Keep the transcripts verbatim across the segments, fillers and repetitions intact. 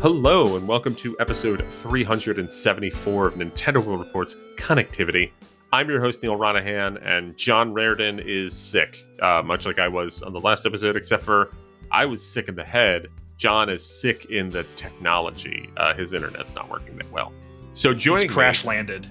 Hello, and welcome to episode three hundred seventy-four of Nintendo World Report's Connectivity. I'm your host, Neil Ronahan, and John Raridan is sick, uh, much like I was on the last episode, except for I was sick in the head. John is sick in the technology. Uh, his internet's not working that well. So joining He's crash me, landed.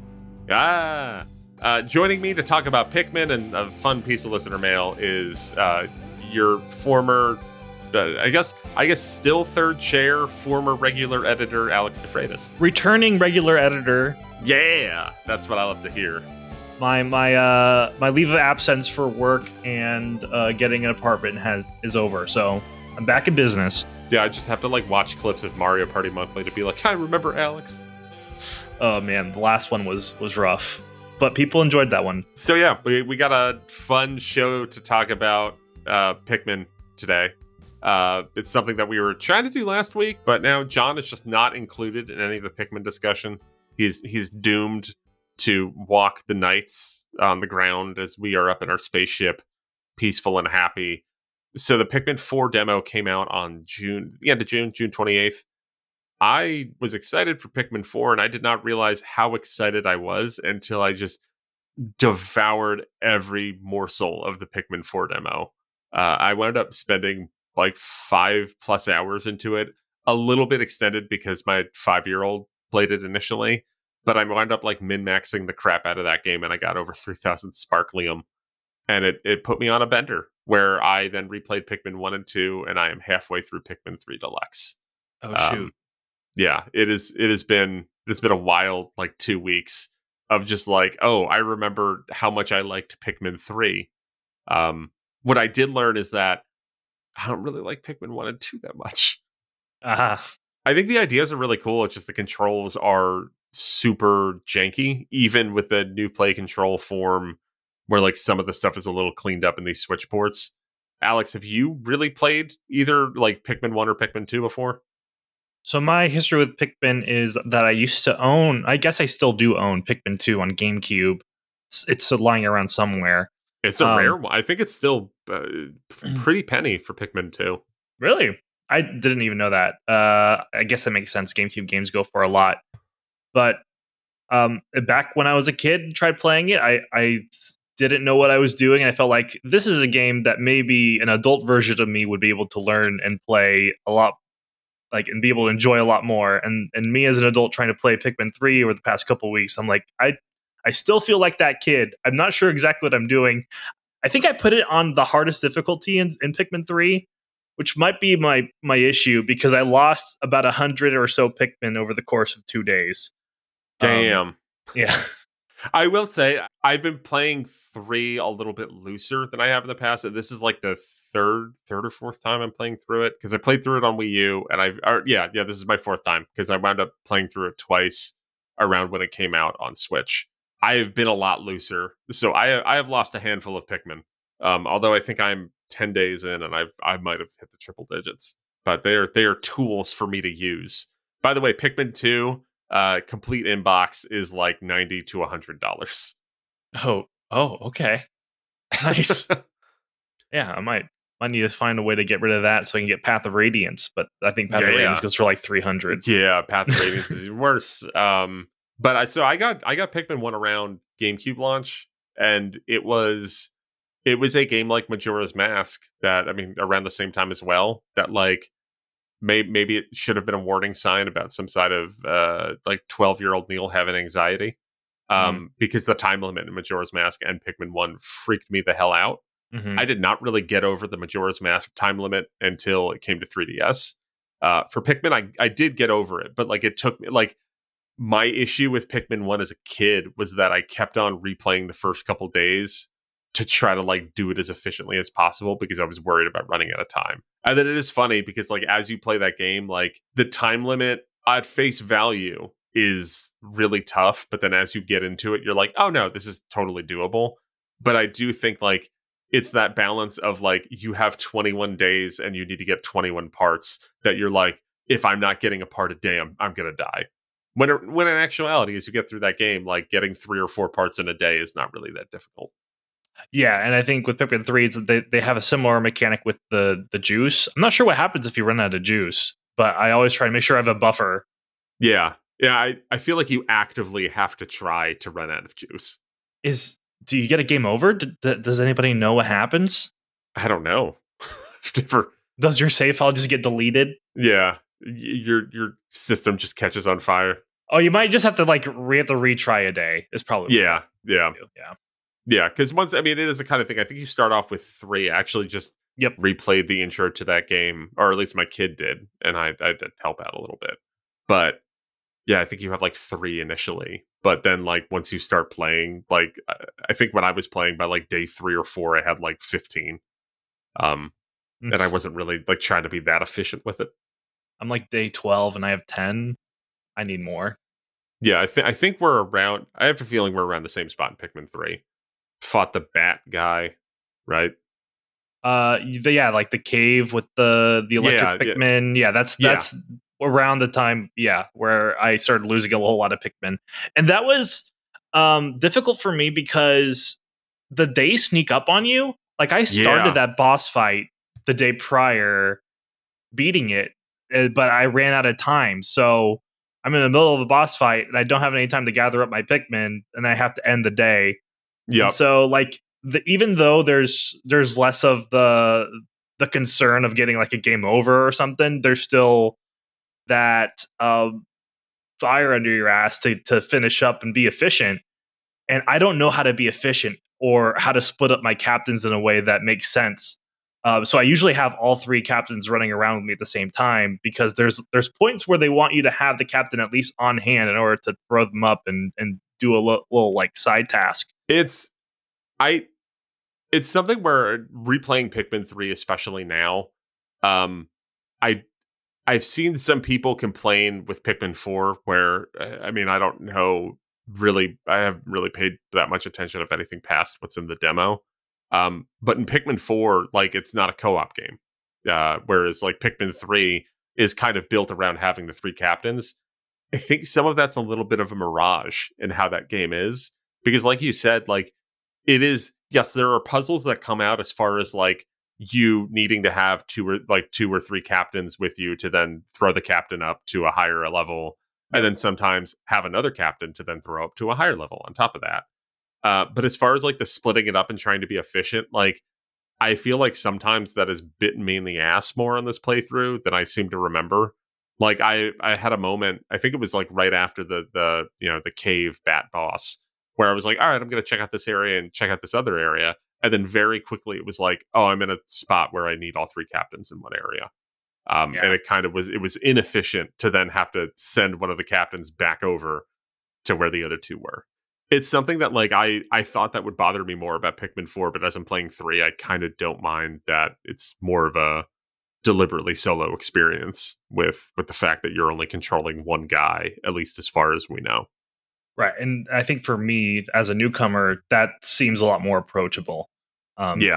Ah, uh, joining me to talk about Pikmin and a fun piece of listener mail is uh, your former, uh, I guess, I guess still third chair, former regular editor Alex DeFreitas. Returning regular editor. Yeah, that's what I love to hear. My my uh my leave of absence for work and uh, getting an apartment has is over, so I'm back in business. Yeah, I just have to like watch clips of Mario Party Monthly to be like, I remember Alex. Oh man, the last one was was rough, but people enjoyed that one. So yeah, we we got a fun show to talk about uh, Pikmin today. Uh, it's something that we were trying to do last week, but now John is just not included in any of the Pikmin discussion. He's he's doomed to walk the nights on the ground as we are up in our spaceship, peaceful and happy. So the Pikmin four demo came out on June, the end of June, June twenty-eighth. I was excited for Pikmin four, and I did not realize how excited I was until I just devoured every morsel of the Pikmin four demo. Uh, I wound up spending like five plus hours into it, a little bit extended because my five-year-old played it initially, but I wound up like min-maxing the crap out of that game, and I got over three thousand Sparklium, and it, it put me on a bender, where I then replayed Pikmin one and two, and I am halfway through Pikmin three Deluxe. Oh Um, shoot. yeah, it is. It has been. It's been a wild, like two weeks of just like, oh, I remember how much I liked Pikmin three. Um, what I did learn is that I don't really like Pikmin one and two that much. Ah, I think the ideas are really cool. It's just the controls are super janky, even with the new play control form, where like some of the stuff is a little cleaned up in these Switch ports. Alex, have you really played either like Pikmin one or Pikmin two before? so my history with Pikmin is that I used to own. I guess I still do own Pikmin two on GameCube. It's, it's lying around somewhere. It's a Um, rare one. I think it's still uh, pretty penny for Pikmin two. Really? I didn't even know that. Uh, I guess that makes sense. GameCube games go for a lot. But um, back when I was a kid and tried playing it, I, I didn't know what I was doing. I felt like this is a game that maybe an adult version of me would be able to learn and play a lot, like, and be able to enjoy a lot more. And and me as an adult trying to play Pikmin three over the past couple weeks, I'm like, I I still feel like that kid. I'm not sure exactly what I'm doing. I think I put it on the hardest difficulty in, in Pikmin three, which might be my my issue because I lost about a hundred or so Pikmin over the course of two days. Damn. Um, yeah. I will say I've been playing three a little bit looser than I have in the past. And this is like the third, third or fourth time I'm playing through it because I played through it on Wii U, and I've or, yeah, yeah, this is my fourth time because I wound up playing through it twice around when it came out on Switch. I have been a lot looser, so I I have lost a handful of Pikmin. Um, although I think I'm ten days in, and I I might have hit the triple digits, but they are they are tools for me to use. By the way, Pikmin two. Uh, complete inbox is like ninety to a hundred dollars. Oh. Oh. Okay. Nice. Yeah. I might might need to find a way to get rid of that so I can get Path of Radiance. But I think Path Yeah, of yeah. Radiance goes for like three hundred. Yeah, Path of Radiance is even worse. Um, but I so I got I got Pikmin one around GameCube launch, and it was it was a game like Majora's Mask that I mean around the same time as well. That like maybe maybe it should have been a warning sign about some side of uh like twelve year old Neil having anxiety. Um, mm. Because the time limit in Majora's Mask and Pikmin one freaked me the hell out. Mm-hmm. I did not really get over the Majora's Mask time limit until it came to three D S. Uh, for Pikmin, I, I did get over it, but like it took me like my issue with Pikmin one as a kid was that I kept on replaying the first couple days to try to like do it as efficiently as possible because I was worried about running out of time. And then it is funny because like as you play that game, like the time limit at face value is really tough, but then as you get into it, you're like, oh no, this is totally doable. But I do think like it's that balance of like you have twenty-one days and you need to get twenty-one parts that you're like, if I'm not getting a part a day, I'm, I'm gonna die. When it, when in actuality, as you get through that game, like getting three or four parts in a day is not really that difficult. Yeah, and I think with Pikmin three, it's, they they have a similar mechanic with the the juice. I'm not sure what happens if you run out of juice. but I always try to make sure I have a buffer. Yeah. Yeah, I, I feel like you actively have to try to run out of juice. Is do you get a game over? D- d- does anybody know what happens? I don't know. I've never, Does your save file just get deleted? yeah, y- your your system just catches on fire. Oh, you might just have to like re- have to retry a day. Is probably Yeah, yeah, what you do. Yeah. yeah. Because once, I mean, it is the kind of thing. I think you start off with three. I actually just Yep. replayed the intro to that game, or at least my kid did, and I I did help out a little bit. But yeah, I think you have like three initially, but then like once you start playing, like I I think when I was playing by like day three or four, I had like fifteen. Um, and I wasn't really like trying to be that efficient with it. I'm like day twelve and I have ten. I need more. Yeah, I think I think we're around. I have a feeling we're around the same spot in Pikmin three. Fought the bat guy, right? Uh, y- the- yeah, like the cave with the the electric Yeah, yeah. Pikmin. Yeah, that's Yeah. that's around the time. Yeah, where I started losing a whole lot of Pikmin, and that was um difficult for me because the day sneak up on you. Like I started Yeah. that boss fight the day prior, beating it, uh, but I ran out of time. So I'm in the middle of a boss fight, and I don't have any time to gather up my Pikmin, and I have to end the day. And Yep. so like the, even though there's there's less of the the concern of getting like a game over or something, there's still that um, fire under your ass to to finish up and be efficient. And I don't know how to be efficient or how to split up my captains in a way that makes sense. Um, so I usually have all three captains running around with me at the same time because there's there's points where they want you to have the captain at least on hand in order to throw them up and and do a little, little like side task. It's I it's something where replaying Pikmin three, especially now, um, I I've seen some people complain with Pikmin four where uh, I mean I don't know really I haven't really paid that much attention if anything past what's in the demo. Um, but in Pikmin four, like it's not a co-op game. Uh, whereas like Pikmin three is kind of built around having the three captains. I think some of that's a little bit of a mirage in how that game is. Because like you said, like it is, yes, there are puzzles that come out as far as like you needing to have two or like two or three captains with you to then throw the captain up to a higher level, and then sometimes have another captain to then throw up to a higher level on top of that. Uh, but as far as like the splitting it up and trying to be efficient, like I feel like sometimes that has bitten me in the ass more on this playthrough than I seem to remember. Like I, I had a moment, I think it was like right after the the you know the cave bat boss, where I was like, all right, I'm gonna check out this area and check out this other area. And then very quickly it was like, oh, I'm in a spot where I need all three captains in one area. Um, Yeah. and it kind of was it was inefficient to then have to send one of the captains back over to where the other two were. It's something that like I I thought that would bother me more about Pikmin four, but as I'm playing three, I kind of don't mind that it's more of a deliberately solo experience with with the fact that you're only controlling one guy, at least as far as we know. Right. And I think for me as a newcomer, that seems a lot more approachable. Um, Yeah.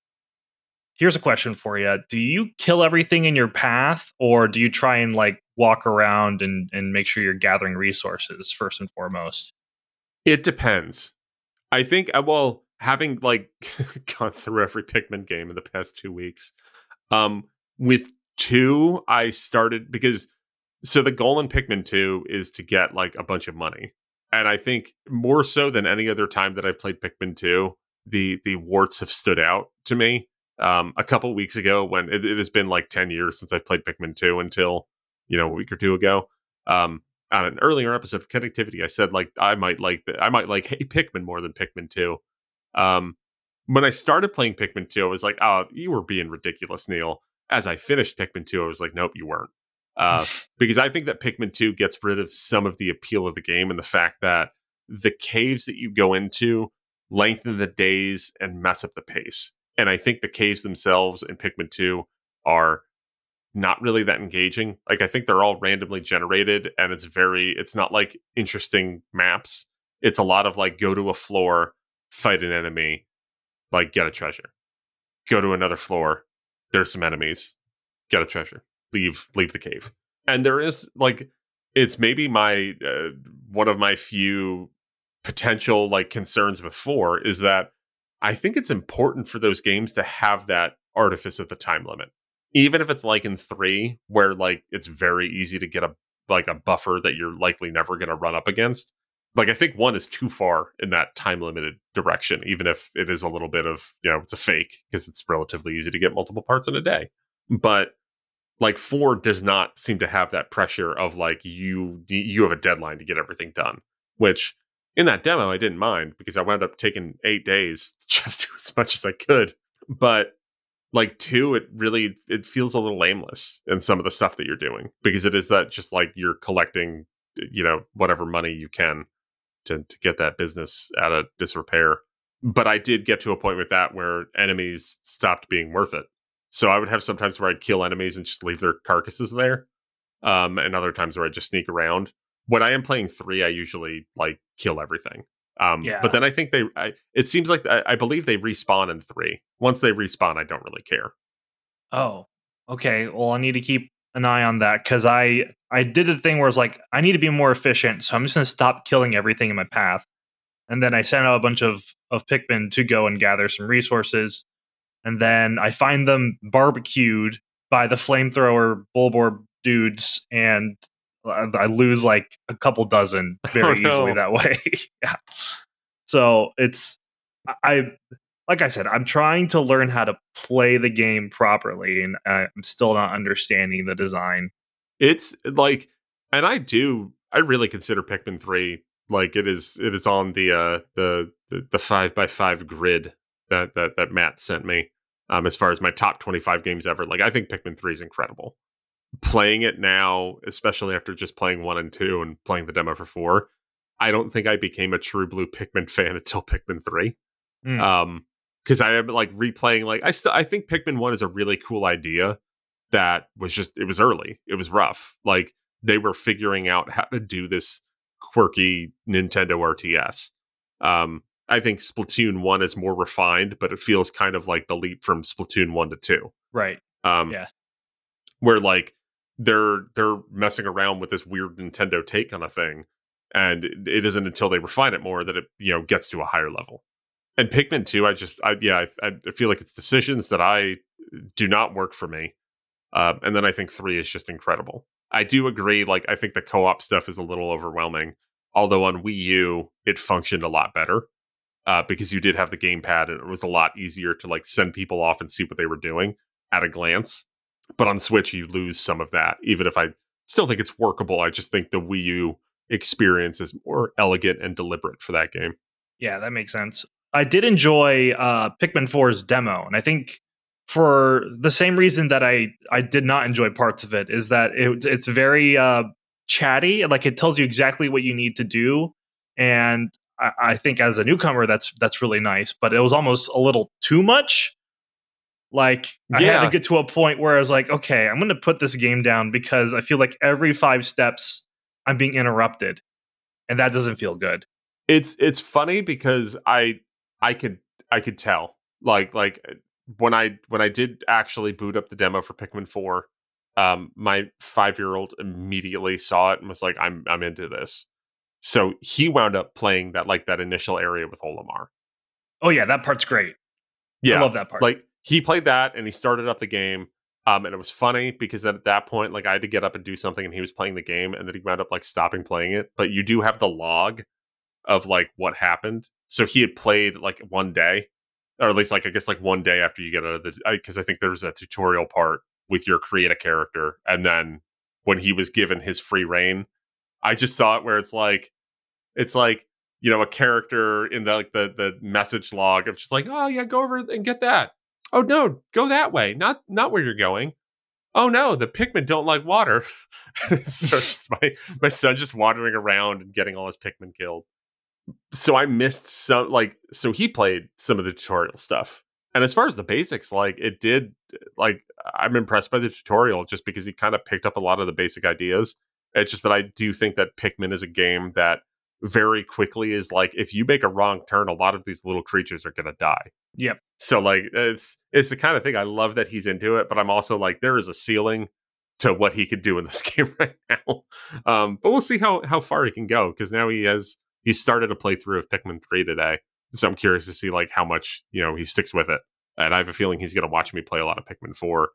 Here's a question for you. Do you kill everything in your path or do you try and like walk around and, and make sure you're gathering resources first and foremost? It depends. I think, uh, well, having like gone through every Pikmin game in the past two weeks, um, with two, I started because so the goal in Pikmin two is to get like a bunch of money, and I think more so than any other time that I've played Pikmin two, the the warts have stood out to me. Um, a couple weeks ago, when it, it has been like ten years since I played Pikmin two until you know a week or two ago. Um, on an earlier episode of Connectivity, I said like I might like the, I might like Hey Pikmin more than Pikmin two. Um, when I started playing Pikmin two, I was like, oh, you were being ridiculous, Neil. As I finished Pikmin two, I was like, nope, you weren't. Uh, because I think that Pikmin two gets rid of some of the appeal of the game and the fact that the caves that you go into lengthen the days and mess up the pace. And I think the caves themselves in Pikmin two are not really that engaging. Like I think they're all randomly generated and it's very it's not like interesting maps. It's a lot of like go to a floor, fight an enemy, like get a treasure. Go to another floor, there's some enemies, get a treasure. Leave leave the cave. And there is like it's maybe my uh, one of my few potential like concerns before is that I think it's important for those games to have that artifice of the time limit. even if it's like in three, where like it's very easy to get a like a buffer that you're likely never going to run up against. Like I think one is too far in that time limited direction, even if it is a little bit of, you know, it's a fake because it's relatively easy to get multiple parts in a day. But like four does not seem to have that pressure of like you you have a deadline to get everything done, which in that demo I didn't mind because I wound up taking eight days to do as much as I could. But like two, it really it feels a little aimless in some of the stuff that you're doing because it is that just like you're collecting, you know, whatever money you can to to get that business out of disrepair. But I did get to a point with that where enemies stopped being worth it. So I would have sometimes where I'd kill enemies and just leave their carcasses there, um, and other times where I'd just sneak around. When I am playing three, I usually like kill everything. Um, Yeah. But then I think they, I, it seems like I, I believe they respawn in three. Once they respawn, I don't really care. Oh, okay. Well, I need to keep an eye on that because I I did a thing where it's like I need to be more efficient, so I'm just gonna stop killing everything in my path, and then I send out a bunch of of Pikmin to go and gather some resources, and then I find them barbecued by the flamethrower Bulbor dudes, and I I lose like a couple dozen very Oh, no. easily that way. Yeah. So it's I I- like I said, I'm trying to learn how to play the game properly, and I'm still not understanding the design. It's like, and I do, I really consider Pikmin three like it is. It is on the uh the the, the five by five grid that that that Matt sent me. Um, as far as my top twenty-five games ever, like I think Pikmin three is incredible. Playing it now, especially after just playing one and two and playing the demo for four, I don't think I became a true blue Pikmin fan until Pikmin three. Mm. Um, because I am like replaying, like I still I think Pikmin one is a really cool idea that was just it was early. It was rough. Like they were figuring out how to do this quirky Nintendo R T S. Um, I think Splatoon one is more refined, but it feels kind of like the leap from Splatoon one to two. Right. Um, Yeah. where like they're they're messing around with this weird Nintendo take on a thing, and it, it isn't until they refine it more that it you know gets to a higher level. And Pikmin two, I just I yeah I, I feel like it's decisions that I do not work for me. Uh, and then I think three is just incredible. I do agree. Like I think the co-op stuff is a little overwhelming. Although on Wii U it functioned a lot better uh, because you did have the gamepad and it was a lot easier to like send people off and see what they were doing at a glance. But on Switch you lose some of that. Even if I still think it's workable, I just think the Wii U experience is more elegant and deliberate for that game. Yeah, that makes sense. I did enjoy uh, Pikmin four's demo, and I think for the same reason that I I did not enjoy parts of it is that it, it's very uh, chatty. Like it tells you exactly what you need to do, and I, I think as a newcomer, that's that's really nice. But it was almost a little too much. Like I had Yeah. to get to a point where I was like, okay, I'm going to put this game down because I feel like every five steps I'm being interrupted, and that doesn't feel good. It's it's funny because I I could I could tell like like when I when I did actually boot up the demo for Pikmin four, um, my five year old immediately saw it and was like, I'm I'm into this. So he wound up playing that like that initial area with Olimar. Oh yeah, that part's great. Yeah, I love that part. Like he played that and he started up the game. Um, and it was funny because at that point, like I had to get up and do something, and he was playing the game, and then he wound up like stopping playing it. But you do have the log of like what happened. So he had played like one day, or at least like I guess like one day after you get out of the because I, I think there's a tutorial part with your create a character, and then when he was given his free reign, I just saw it where it's like it's like you know a character in the like the the message log of just like, oh yeah, go over and get that. Oh no, go that way, not not where you're going. Oh no, the Pikmin don't like water. So just my my son just wandering around and getting all his Pikmin killed. So I missed some like so he played some of the tutorial stuff. And as far as the basics, like it did like I'm impressed by the tutorial just because he kind of picked up a lot of the basic ideas. It's just that I do think that Pikmin is a game that very quickly is like if you make a wrong turn, a lot of these little creatures are gonna die. Yep. So like it's it's the kind of thing I love that he's into it, but I'm also like there is a ceiling to what he could do in this game right now. Um, but we'll see how how far he can go because now he has he started a playthrough of Pikmin three today. So I'm curious to see like how much, you know, he sticks with it. And I have a feeling he's going to watch me play a lot of Pikmin four.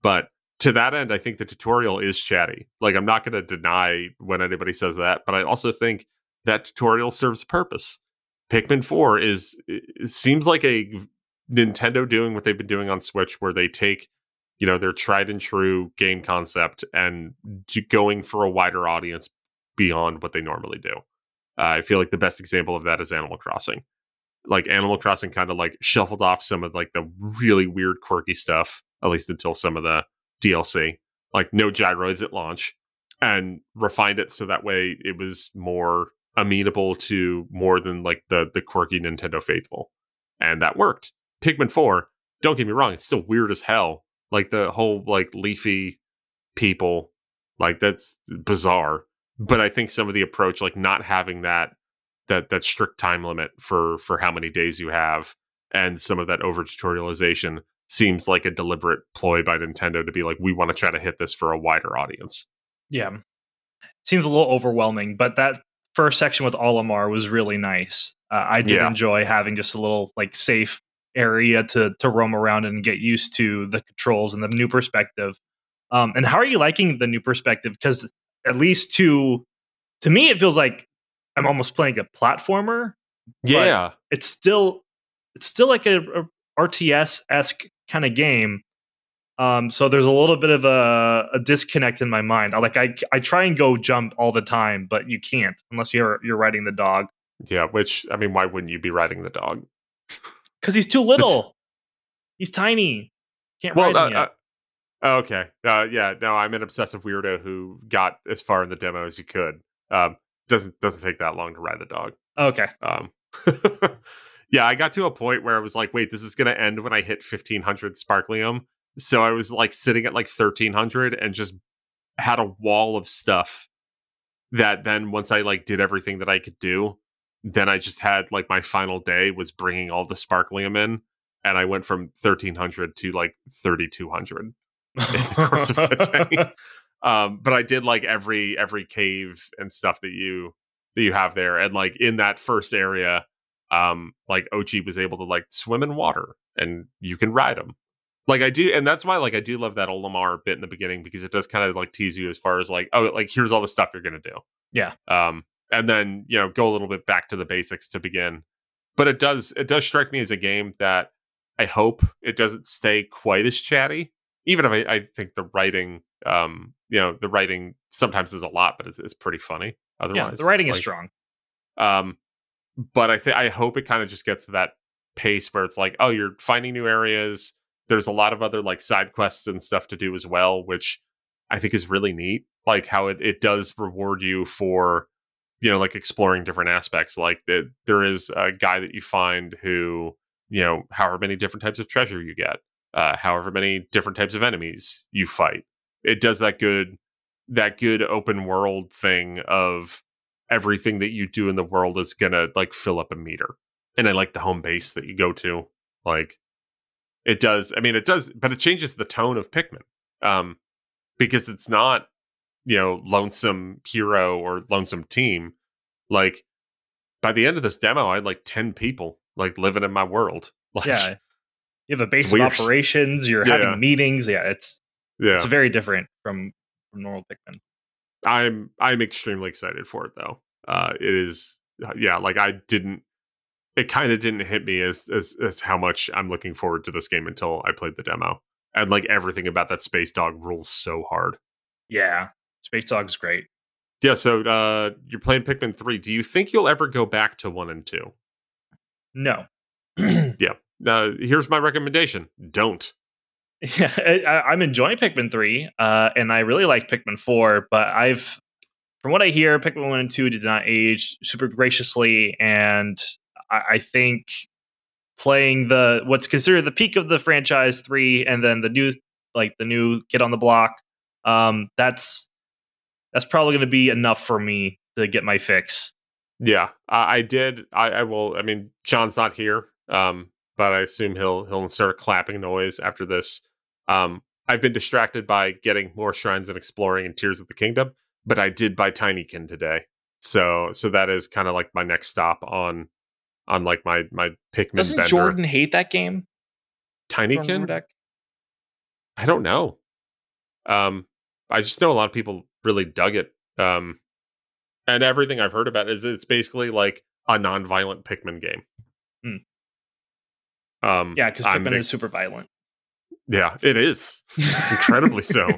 But to that end, I think the tutorial is chatty. Like, I'm not going to deny when anybody says that, but I also think that tutorial serves a purpose. Pikmin four is it seems like a Nintendo doing what they've been doing on Switch, where they take, you know, their tried and true game concept and going for a wider audience beyond what they normally do. Uh, I feel like the best example of that is Animal Crossing. Like, Animal Crossing kind of like shuffled off some of like the really weird, quirky stuff, at least until some of the D L C, like no gyroids at launch, and refined it so that way it was more amenable to more than like the the quirky Nintendo faithful, and that worked. Pikmin four, don't get me wrong, it's still weird as hell. Like the whole like leafy people, like that's bizarre. But I think some of the approach, like not having that that that strict time limit for for how many days you have, and some of that over tutorialization seems like a deliberate ploy by Nintendo to be like, we want to try to hit this for a wider audience. Yeah. Seems a little overwhelming, but that first section with Olimar was really nice. Uh, I did yeah. enjoy having just a little like safe area to to roam around and get used to the controls and the new perspective. Um, and how are you liking the new perspective? Because at least to to me, it feels like I'm almost playing a platformer. Yeah, it's still it's still like a, a R T S-esque kind of game. Um, so there's a little bit of a, a disconnect in my mind. I, like I, I try and go jump all the time, but you can't unless you're you're riding the dog. Yeah, which I mean, why wouldn't you be riding the dog? Because he's too little. It's, he's tiny. Can't well, ride uh, him yet. Uh, okay. Uh, yeah. No, I'm an obsessive weirdo who got as far in the demo as you could. Um, doesn't doesn't take that long to ride the dog. Okay. Um. Yeah, I got to a point where I was like, wait, this is going to end when I hit fifteen hundred Sparklium. So I was like sitting at like thirteen hundred and just had a wall of stuff that then once I like did everything that I could do, then I just had like my final day was bringing all the Sparklium in. And I went from thirteen hundred to like thirty-two hundred in the course of that day. Um, but I did like every every cave and stuff that you that you have there. And like in that first area, um like Ochi was able to like swim in water and you can ride him. Like I do, and that's why like I do love that Olimar bit in the beginning, because it does kind of like tease you as far as like, oh, like here's all the stuff you're gonna do. Yeah. Um and then, you know, go a little bit back to the basics to begin. But it does it does strike me as a game that I hope it doesn't stay quite as chatty. Even if I, I think the writing um you know, the writing sometimes is a lot, but it's it's pretty funny otherwise. Yeah, the writing like, is strong. Um But I think I hope it kind of just gets to that pace where it's like, oh, you're finding new areas. There's a lot of other like side quests and stuff to do as well, which I think is really neat. Like how it, it does reward you for, you know, like exploring different aspects. Like that there is a guy that you find who, you know, however many different types of treasure you get, uh, however many different types of enemies you fight. It does that good, that good open world thing of everything that you do in the world is gonna like fill up a meter. And I like the home base that you go to. Like it does, I mean it does, but it changes the tone of Pikmin. Um, because it's not, you know, lonesome hero or lonesome team. Like by the end of this demo, I had like ten people like living in my world. Like, yeah. You have a base of operations, you're yeah. having meetings. Yeah, it's yeah. it's very different from, from normal Pikmin. I'm I'm extremely excited for it though. Uh, it is yeah, like I didn't. It kind of didn't hit me as, as as how much I'm looking forward to this game until I played the demo, and like everything about that Space Dog rules so hard. Yeah, Space Dog's great. Yeah, so uh, you're playing Pikmin three. Do you think you'll ever go back to one and two? No. Yeah. Uh, here's my recommendation: don't. Yeah, I, I'm enjoying Pikmin three, uh, and I really like Pikmin four, but I've, from what I hear, Pikmin one and two did not age super graciously, and I, I think playing the what's considered the peak of the franchise three, and then the new like the new kid on the block, um, that's that's probably going to be enough for me to get my fix. Yeah, I, I did. I, I will. I mean, John's not here, um, but I assume he'll he'll insert a clapping noise after this. Um, I've been distracted by getting more shrines and exploring in Tears of the Kingdom, but I did buy Tinykin today, so so that is kind of like my next stop on on like my my Pikmin. Doesn't bender. Jordan hate that game? Tinykin? I don't know. Um, I just know a lot of people really dug it. Um, and everything I've heard about is it's basically like a non-violent Pikmin game. Hmm. Um, Yeah, because I'm Pikmin is super violent. yeah, it is incredibly so.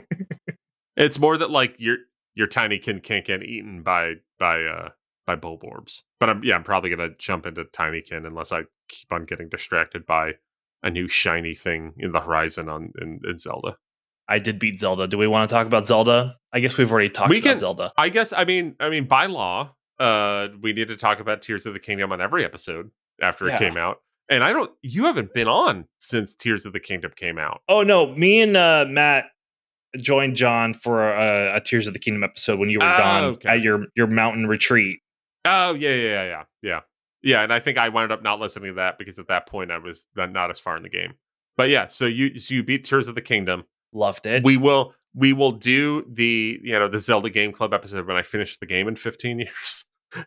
It's more that like your your Tinykin can't get eaten by by uh by Bulborbs. But I'm yeah, I'm probably gonna jump into Tinykin unless I keep on getting distracted by a new shiny thing in the horizon on in, in Zelda. I did beat Zelda. Do we want to talk about Zelda? I guess we've already talked We about can Zelda. I guess I mean I mean by law, uh we need to talk about Tears of the Kingdom on every episode after Yeah. it came out. And I don't you haven't been on since Tears of the Kingdom came out. Oh no, me and uh, Matt joined John for a, a Tears of the Kingdom episode when you were Oh, gone okay. at your your mountain retreat. Oh yeah, yeah, yeah, yeah, yeah, yeah. And I think I wound up not listening to that because at that point I was not not as far in the game. But yeah, so you so you beat Tears of the Kingdom. Loved it. We will we will do the you know the Zelda Game Club episode when I finish the game in fifteen years.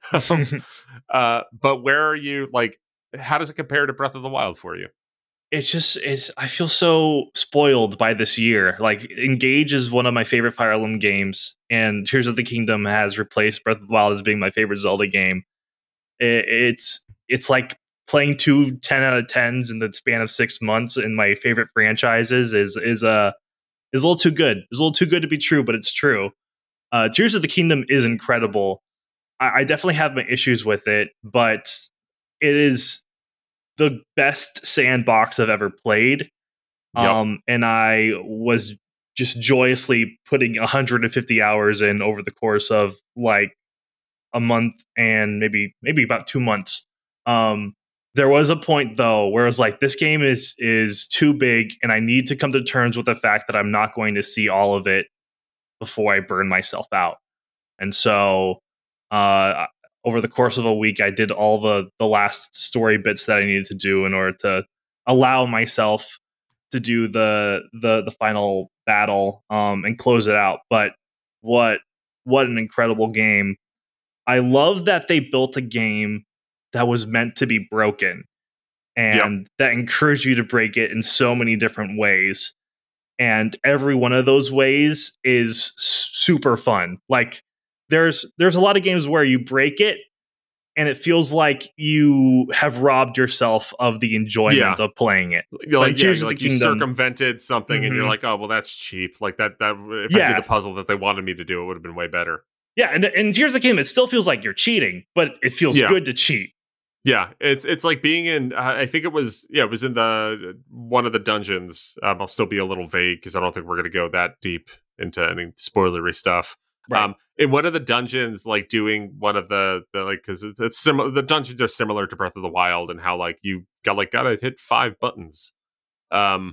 um, uh, but where are you? Like, how does it compare to Breath of the Wild for you? It's just it's I feel so spoiled by this year. Like Engage is one of my favorite Fire Emblem games, and Tears of the Kingdom has replaced Breath of the Wild as being my favorite Zelda game. It, it's it's like playing two ten out of tens in the span of six months in my favorite franchises is is uh is a little too good. It's a little too good to be true, but it's true. Uh, Tears of the Kingdom is incredible. I, I definitely have my issues with it, but it is the best sandbox I've ever played. Yep. Um, and I was just joyously putting one hundred fifty hours in over the course of like a month and maybe maybe about two months. Um, there was a point though where I was like, this game is is too big, and I need to come to terms with the fact that I'm not going to see all of it before I burn myself out. And so, uh, over the course of a week, I did all the the last story bits that I needed to do in order to allow myself to do the the the final battle um, and close it out. But what what an incredible game! I love that they built a game that was meant to be broken and yep. that encouraged you to break it in so many different ways. And every one of those ways is super fun. Like there's there's a lot of games where you break it and it feels like you have robbed yourself of the enjoyment yeah. of playing it. You're like, yeah, you're like you circumvented something mm-hmm. and you're like, oh well, that's cheap. Like that that if yeah. I did the puzzle that they wanted me to do, it would have been way better. Yeah, and and here's the game. It still feels like you're cheating, but it feels yeah. good to cheat. Yeah, it's it's like being in. Uh, I think it was yeah, it was in the one of the dungeons. Um, I'll still be a little vague because I don't think we're going to go that deep into any spoilery stuff. Right. Um, in one of the dungeons, like doing one of the, the like because it's, it's similar. The dungeons are similar to Breath of the Wild and how like you got like gotta hit five buttons. Um,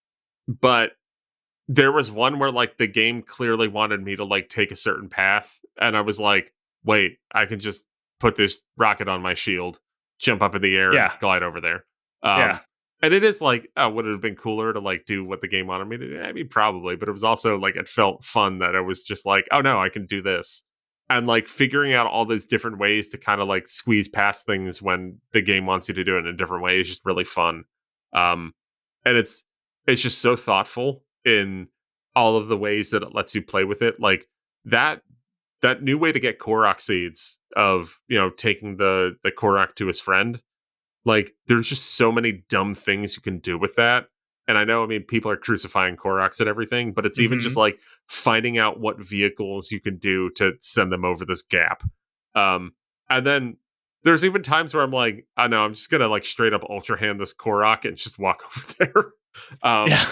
but there was one where like the game clearly wanted me to like take a certain path, and I was like, wait, I can just put this rocket on my shield, jump up in the air, yeah. and glide over there. Um, yeah. And it is like, oh, would it have been cooler to like do what the game wanted me to do? I mean, probably, but it was also like it felt fun that I was just like, oh no, I can do this. And like figuring out all those different ways to kind of like squeeze past things when the game wants you to do it in a different way is just really fun. Um, and it's it's just so thoughtful in all of the ways that it lets you play with it. Like that that new way to get Korok seeds of, you know, taking the the Korok to his friend. Like there's just so many dumb things you can do with that. And I know, I mean, people are crucifying Koroks and everything, but it's mm-hmm. even just like finding out what vehicles you can do to send them over this gap. Um, and then there's even times where I'm like, I know, I'm just going to like straight up ultra hand this Korok and just walk over there. Um, yeah.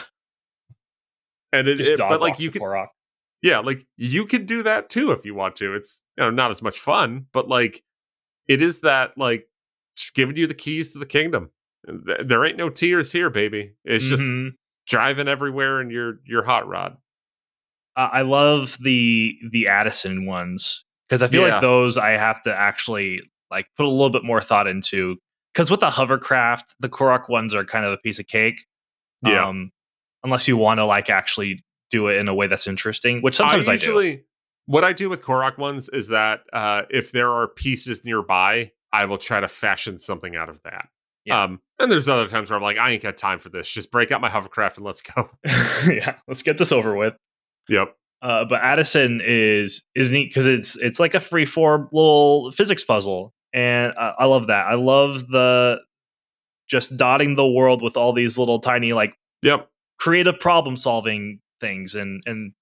And it, it but like you can, Korok. yeah, like you can do that too if you want to. It's, you know, not as much fun, but like it is that like just giving you the keys to the kingdom. There ain't no tears here, baby. It's mm-hmm. just driving everywhere in your your hot rod. Uh, I love the the Addison ones because I feel yeah. like those I have to actually like put a little bit more thought into. Because with the hovercraft, the Korok ones are kind of a piece of cake. Yeah. Um, unless you want to like actually do it in a way that's interesting, which sometimes I, usually, I do. What I do with Korok ones is that uh, if there are pieces nearby, I will try to fashion something out of that. Yeah. Um, and there's other times where I'm like, I ain't got time for this. Just break out my hovercraft and let's go. Yeah, let's get this over with. Yep. Uh, but Addison is is neat because it's it's like a free form little physics puzzle, and I, I love that. I love the just dotting the world with all these little tiny like Yep. creative problem solving things, and and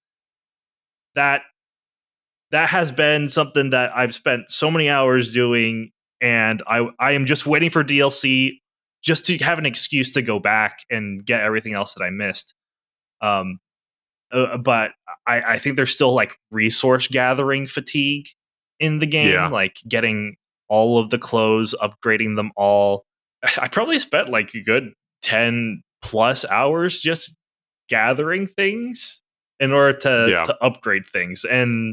that that has been something that I've spent so many hours doing, and I I am just waiting for D L C just to have an excuse to go back and get everything else that I missed. Um, uh, but I, I think there's still like resource gathering fatigue in the game, Yeah. like getting all of the clothes, upgrading them all. I probably spent like a good ten plus hours just gathering things in order to Yeah. to upgrade things. And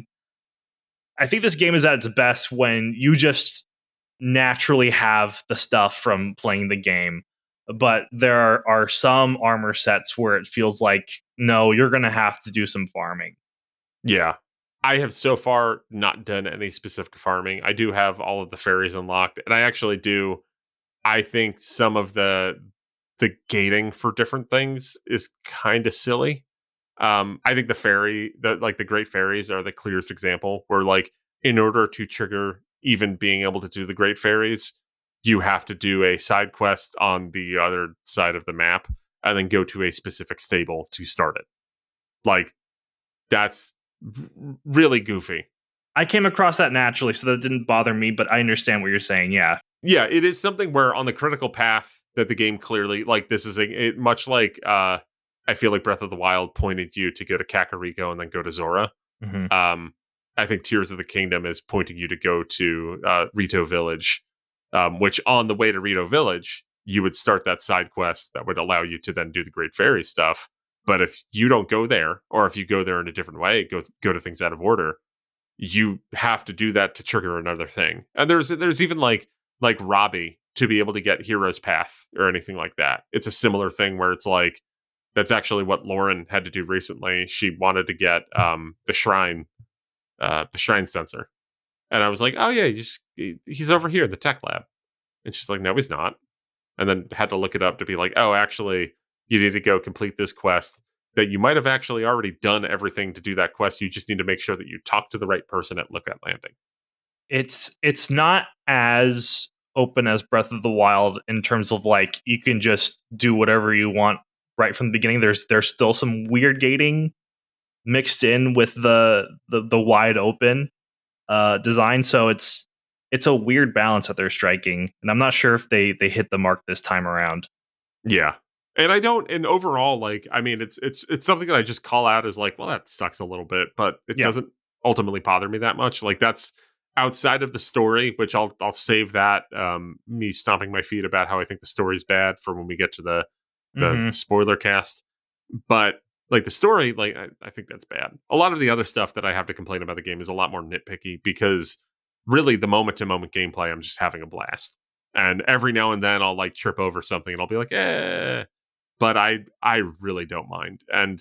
I think this game is at its best when you just naturally have the stuff from playing the game. But there are, are some armor sets where it feels like, no, you're going to have to do some farming. Yeah. I have so far not done any specific farming. I do have all of the fairies unlocked, and I actually do. I think some of the the gating for different things is kind of silly. Um, I think the fairy, the like the great fairies are the clearest example where like in order to trigger even being able to do the great fairies, you have to do a side quest on the other side of the map and then go to a specific stable to start it. Like that's r- really goofy. I came across that naturally, so that didn't bother me, but I understand what you're saying. Yeah. Yeah, it is something where on the critical path that the game clearly like this is a it, much like uh I feel like Breath of the Wild pointed you to go to Kakariko and then go to Zora. Mm-hmm. Um, I think Tears of the Kingdom is pointing you to go to uh, Rito Village, um, which on the way to Rito Village, you would start that side quest that would allow you to then do the Great Fairy stuff. But if you don't go there, or if you go there in a different way, go go to things out of order, you have to do that to trigger another thing. And there's there's even like like Robbie to be able to get Hero's Path or anything like that. It's a similar thing where it's like that's actually what Lauren had to do recently. She wanted to get um, the shrine, uh, the shrine sensor, and I was like, "Oh yeah, you just, he's over here in the tech lab." And she's like, "No, he's not." And then had to look it up to be like, "Oh, actually, you need to go complete this quest that you might have actually already done everything to do that quest. You just need to make sure that you talk to the right person at Lookout Landing." It's it's not as open as Breath of the Wild in terms of like you can just do whatever you want right from the beginning. There's there's still some weird gating mixed in with the the, the wide open uh, design. So it's it's a weird balance that they're striking, and I'm not sure if they they hit the mark this time around. Yeah. And I don't and overall, like, I mean, it's it's it's something that I just call out as like, well, that sucks a little bit, but it Yeah. doesn't ultimately bother me that much. Like that's outside of the story, which I'll I'll save that, um, me stomping my feet about how I think the story's bad for when we get to the the Mhm. spoiler cast. But like the story, like I, I think that's bad. A lot of the other stuff that I have to complain about the game is a lot more nitpicky because really the moment to moment gameplay, I'm just having a blast. And every now and then I'll like trip over something and I'll be like, eh. But I I really don't mind. And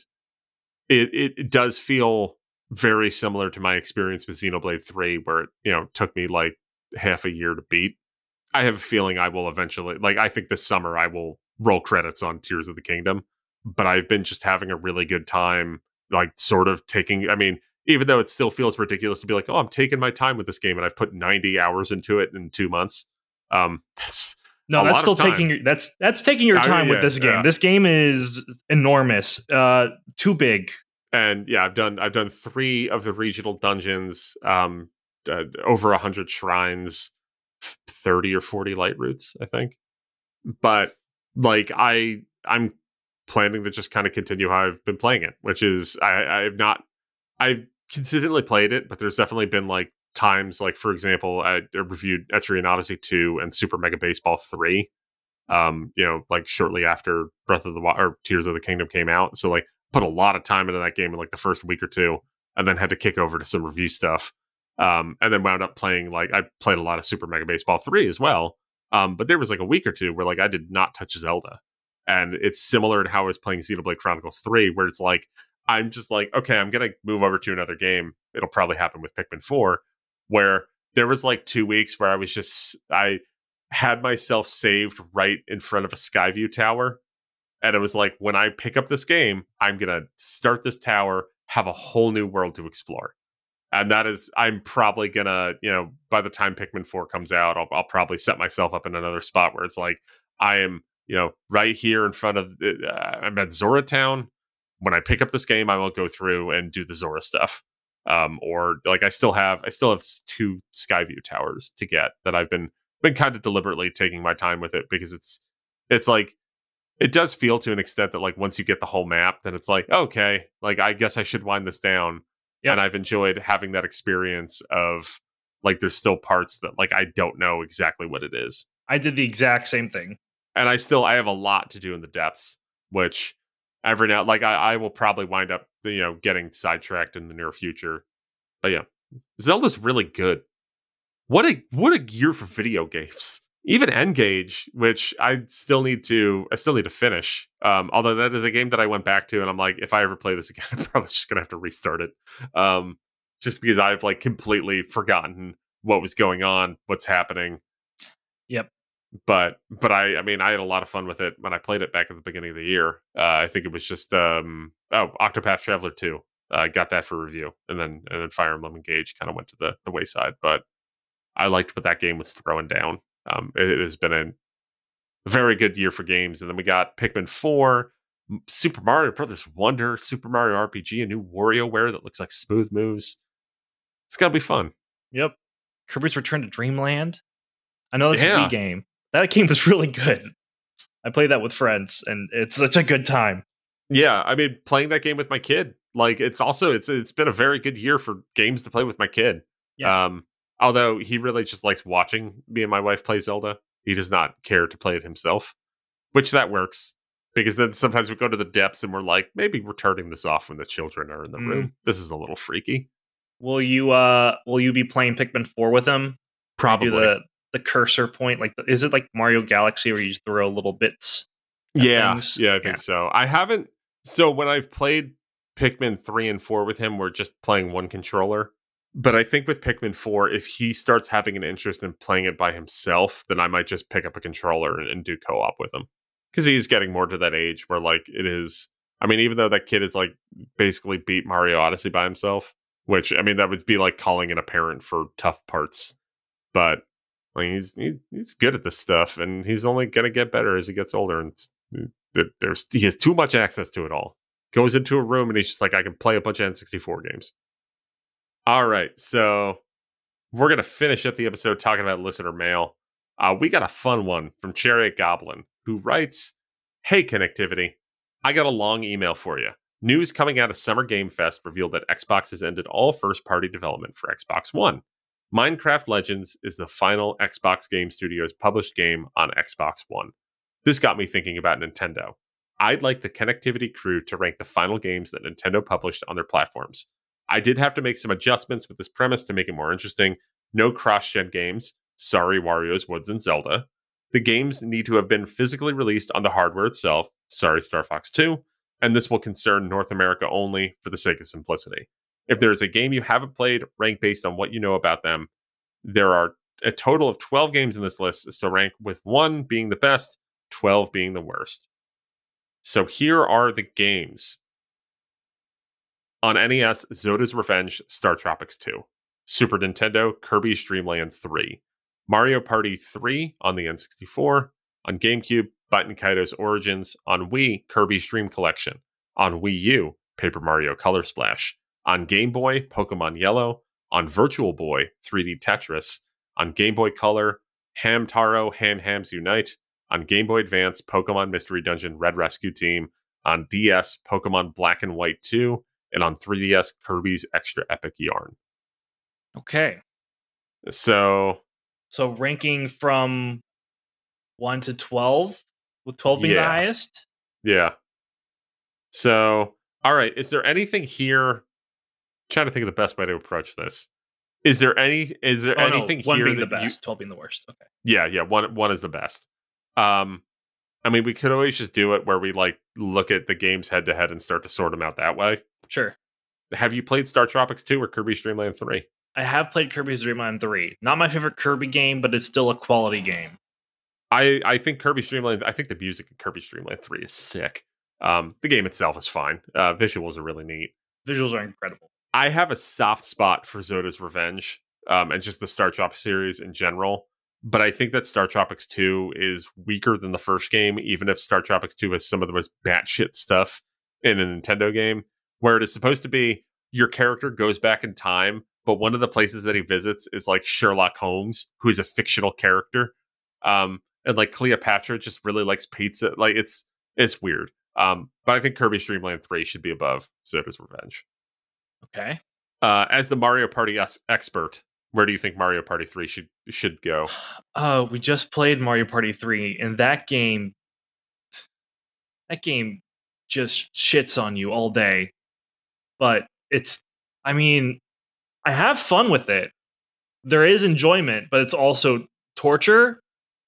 it, it it does feel very similar to my experience with Xenoblade three, where it, you know, took me like half a year to beat. I have a feeling I will eventually, like, I think this summer I will roll credits on Tears of the Kingdom, but I've been just having a really good time, like, sort of taking, I mean, even though it still feels ridiculous to be like, oh, I'm taking my time with this game and I've put ninety hours into it in two months. Um, that's No, a that's lot still of time. taking your that's that's taking your I- time with yeah, this game. yeah. This game is enormous, uh, too big. And yeah, I've done I've done three of the regional dungeons, um, uh, over a hundred shrines, thirty or forty light roots, I think. But like I I'm planning to just kind of continue how I've been playing it, which is I I've not I've consistently played it, but there's definitely been like times like for example I reviewed Etrian Odyssey two and Super Mega Baseball three, um, you know, like shortly after Breath of the Wild or Tears of the Kingdom came out. So like put a lot of time into that game in like the first week or two, and then had to kick over to some review stuff. Um, and then wound up playing like I played a lot of Super Mega Baseball three as well. Um, but there was like a week or two where like I did not touch Zelda. And it's similar to how I was playing Xenoblade Chronicles three, where it's like I'm just like, okay, I'm gonna move over to another game. It'll probably happen with Pikmin four, where there was like two weeks where I was just I had myself saved right in front of a Skyview tower. And it was like, when I pick up this game, I'm going to start this tower have a whole new world to explore. And that is, I'm probably gonna, you know, by the time Pikmin four comes out, I'll, I'll probably set myself up in another spot where it's like, I am, you know, right here in front of, uh, I'm at Zora Town. When I pick up this game, I will go through and do the Zora stuff. Um, or like I still have, I still have two Skyview towers to get that I've been, been kind of deliberately taking my time with it because it's, it's like, it does feel to an extent that like once you get the whole map, then it's like, okay, like I guess I should wind this down. Yep. And I've enjoyed having that experience of like there's still parts that like I don't know exactly what it is. I did the exact same thing. And I still I have a lot to do in the depths, which every now like I, I will probably wind up, you know, getting sidetracked in the near future. But yeah, Zelda's really good. What a what a year for video games. Even N-Gage, which I still need to, I still need to finish. Um, although that is a game that I went back to, and I'm like, if I ever play this again, I'm probably just gonna have to restart it, um, just because I've like completely forgotten what was going on, what's happening. Yep. But but I, I mean, I had a lot of fun with it when I played it back at the beginning of the year. Uh, I think it was just um, oh, Octopath Traveler two. I uh, got that for review, and then and then Fire Emblem Engage kind of went to the the wayside. But I liked what that game was throwing down. Um, it, it has been a very good year for games. And then we got Pikmin four, Super Mario Brothers Wonder, Super Mario R P G, a new WarioWare that looks like smooth moves. It's going to be fun. Yep. Kirby's Return to Dreamland. I know that's yeah. a Wii game. That game was really good. I played that with friends, and it's such a good time. Yeah, I mean, playing that game with my kid, like it's also, it's it's been a very good year for games to play with my kid. Yeah. Um, Although he really just likes watching me and my wife play Zelda. He does not care to play it himself, which that works. Because then sometimes we go to the depths and we're like, maybe we're turning this off when the children are in the mm. room. This is a little freaky. Will you uh will you be playing Pikmin four with him? Probably. Do the, the cursor point, like is it like Mario Galaxy where you just throw little bits? Yeah, things? yeah, I think yeah. so. I haven't so when I've played Pikmin three and four with him, we're just playing one controller. But I think with Pikmin four, if he starts having an interest in playing it by himself, then I might just pick up a controller and, and do co-op with him. Because he's getting more to that age where, like, it is... I mean, even though that kid is, like, basically beat Mario Odyssey by himself, which, I mean, that would be like calling in a parent for tough parts. But, I mean, he's he, he's good at this stuff, and he's only going to get better as he gets older. And there's he has too much access to it all. Goes into a room, and he's just like, I can play a bunch of N sixty-four games. All right, so we're going to finish up the episode talking about listener mail. Uh, we got a fun one from Chariot Goblin, who writes, Hey, Connectivity, I got a long email for you. News coming out of Summer Game Fest revealed that Xbox has ended all first-party development for Xbox One. Minecraft Legends is the final Xbox Game Studios published game on Xbox One. This got me thinking about Nintendo. I'd like the Connectivity crew to rank the final games that Nintendo published on their platforms. I did have to make some adjustments with this premise to make it more interesting. No cross-gen games. Sorry, Wario's Woods and Zelda. The games need to have been physically released on the hardware itself. Sorry, Star Fox two. And this will concern North America only for the sake of simplicity. If there is a game you haven't played, rank based on what you know about them. There are a total of twelve games in this list, so rank with one being the best, twelve being the worst. So here are the games. On N E S, Zoda's Revenge, Star Tropics two. Super Nintendo, Kirby's Dream Land three. Mario Party three on the N sixty-four. On GameCube, Button Kaido's Origins. On Wii, Kirby's Dream Collection. On Wii U, Paper Mario Color Splash. On Game Boy, Pokemon Yellow. On Virtual Boy, three D Tetris. On Game Boy Color, Hamtaro Ham Hams Unite. On Game Boy Advance, Pokemon Mystery Dungeon Red Rescue Team. On D S, Pokemon Black and White two. And on three D S, Kirby's Extra Epic Yarn. Okay. So... So ranking from one to twelve, with twelve being yeah. the highest? Yeah. So, all right. Is there anything here... I'm trying to think of the best way to approach this. Is there any? Is there oh, anything no, one here being that the best, you, twelve being the worst? Okay. Yeah, yeah. One, one is the best. Um, I mean, we could always just do it where we like look at the games head to head and start to sort them out that way. Sure. Have you played Star Tropics two or Kirby's Dream Land three? I have played Kirby's Dream Land three. Not my favorite Kirby game, but it's still a quality game. I, I think Kirby's Dream Land, I think the music in Kirby's Dream Land three is sick. Um, the game itself is fine. Uh, visuals are really neat. Visuals are incredible. I have a soft spot for Zoda's Revenge, um, and just the Star Tropics series in general. But I think that Star Tropics two is weaker than the first game, even if Star Tropics two has some of the most batshit stuff in a Nintendo game, where it is supposed to be your character goes back in time, but one of the places that he visits is like Sherlock Holmes, who is a fictional character. Um, and like Cleopatra just really likes pizza. Like it's it's weird. Um, but I think Kirby's Dream Land three should be above Zoda's Revenge. Okay. Uh, as the Mario Party es- expert, where do you think Mario Party three should should go? Uh, we just played Mario Party three, and that game, that game just shits on you all day. But it's, I mean, I have fun with it. There is enjoyment, but it's also torture.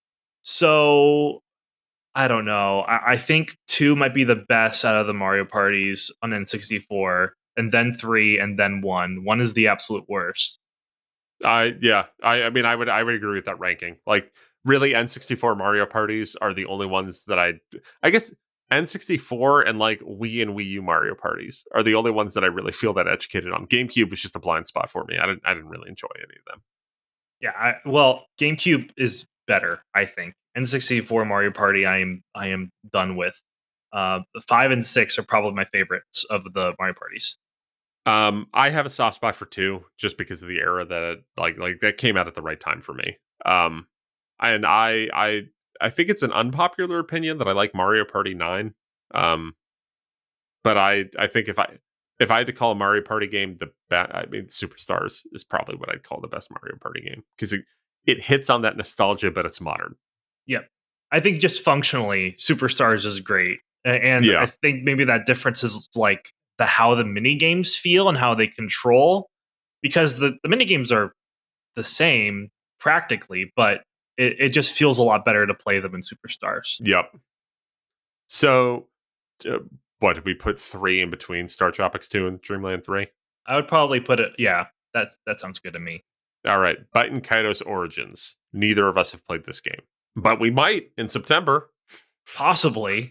So I don't know. I, I think two might be the best out of the Mario parties on N sixty-four, and then three, and then one. One is the absolute worst. I yeah, I, I mean, I would I would agree with that ranking. Like, really, N sixty-four Mario parties are the only ones that I, I guess N sixty-four and like Wii and Wii U Mario parties are the only ones that I really feel that educated on. GameCube was just a blind spot for me. I didn't I didn't really enjoy any of them. Yeah, I, well, GameCube is better, I think. N sixty-four Mario Party, I am I am done with. Uh, the five and six are probably my favorites of the Mario parties. Um, I have a soft spot for two, just because of the era that it, like like that came out at the right time for me. Um, and I I I think it's an unpopular opinion that I like Mario Party nine. Um, but I I think if I if I had to call a Mario Party game the best, I mean Superstars is probably what I'd call the best Mario Party game, because it, it hits on that nostalgia, but it's modern. Yep. I think just functionally, Superstars is great. A- And Yeah. I think maybe that difference is like the how the mini games feel and how they control, because the, the mini games are the same practically, but it, it just feels a lot better to play them in Superstars. Yep. So, uh, what did we put three in between Star Tropics two and Dreamland three? I would probably put it, yeah, that's that sounds good to me. All right, Baiten Kaitos Origins. Neither of us have played this game, but we might in September. Possibly.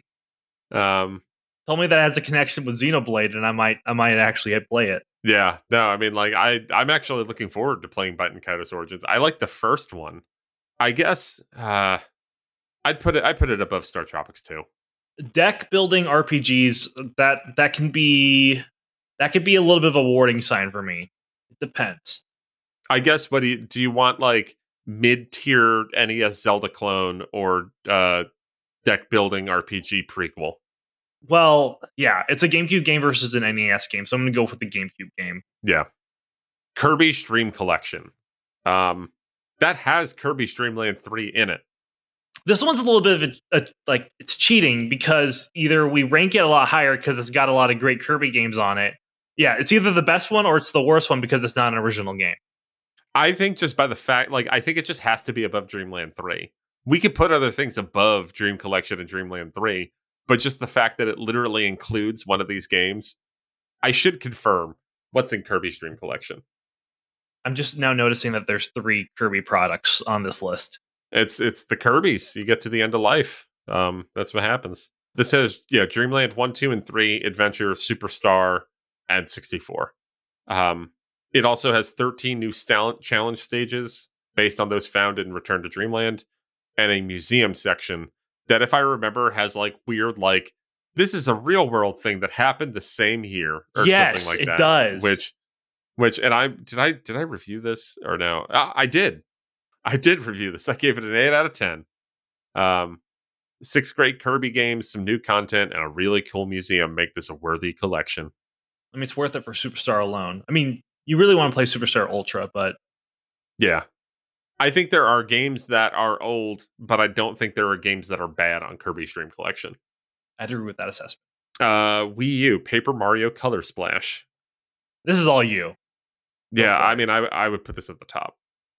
Um, Tell me that has a connection with Xenoblade, and I might I might actually play it. yeah, no, I mean, like, I, I'm actually looking forward to playing Baiten Kaitos Origins. I like the first one. I guess uh, I'd put it. I put it above Star Tropics two. Deck building R P Gs, that that can be that could be a little bit of a warning sign for me. It depends. I guess. What do you do? You want like mid tier N E S Zelda clone or uh, deck building R P G prequel? Well, yeah, it's a GameCube game versus an N E S game, so I'm going to go with the GameCube game. Yeah. Kirby's Dream Collection. Um, that has Kirby's Dream Land three in it. This one's a little bit of a, a like it's cheating, because either we rank it a lot higher because it's got a lot of great Kirby games on it. Yeah, it's either the best one or it's the worst one because it's not an original game. I think just by the fact, like, I think it just has to be above Dreamland three. We could put other things above Dream Collection and Dreamland three, but just the fact that it literally includes one of these games, I should confirm what's in Kirby's Dream Collection. I'm just now noticing that there's three Kirby products on this list. It's it's the Kirby's. You get to the end of life. Um, that's what happens. This says, yeah, Dreamland one, two, and three, Adventure, Superstar, and sixty-four. Um, it also has thirteen new stal- challenge stages based on those found in Return to Dreamland, and a museum section that, if I remember, has like weird, like, this is a real world thing that happened the same year, or Yes, something like it that. does. Which, which, and I did I did I review this or no? I, I did. I did review this. I gave it an eight out of ten. Um, six great Kirby games, some new content, and a really cool museum make this a worthy collection. I mean, it's worth it for Superstar alone. I mean, you really want to play Superstar Ultra, but yeah. I think there are games that are old, but I don't think there are games that are bad on Kirby's Dream Collection. I'd agree with that assessment. Uh, Wii U, Paper Mario Color Splash. This is all you. Yeah, I mean, I I would put this at the top.